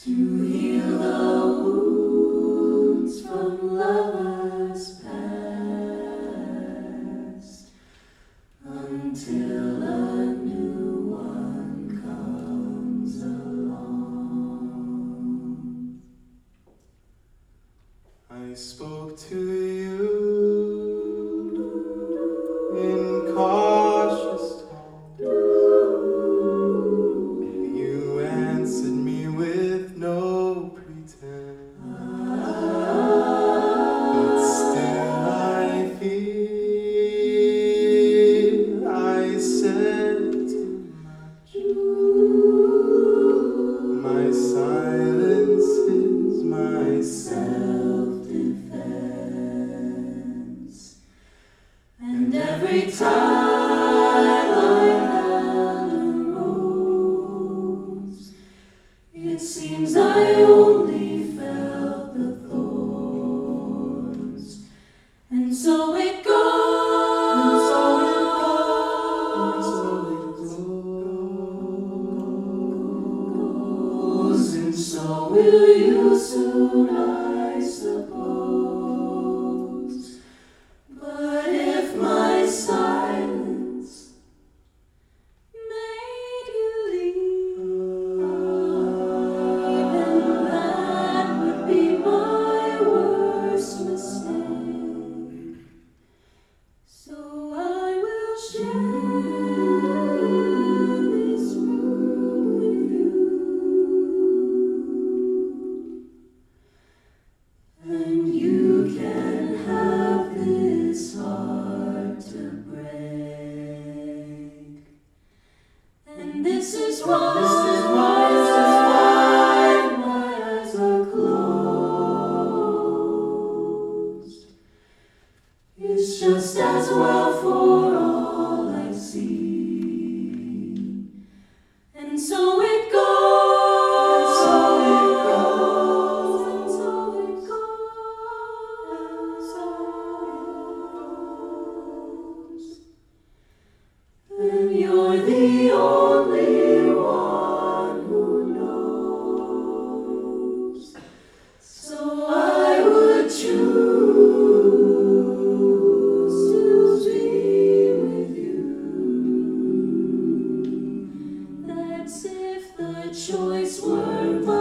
to heal the wounds from lovers past, until a new one comes along. I spoke to you in cautious tones. You answered me with no pretense, but still I feel I said too much. My silence is my self-defense, and every time I held a rose, it seems I only felt the thorns, and so it goes, and so will you soon, I suppose. But if my silence made you leave, then that would be my worst mistake. So I will share this room with you, and you can have this heart to break. And this is why my eyes are closed. It's just as well for all I see. And so it goes, and so it goes, and so it goes. And you're the only one who knows. So I would choose to be with you. That's if the choice were mine.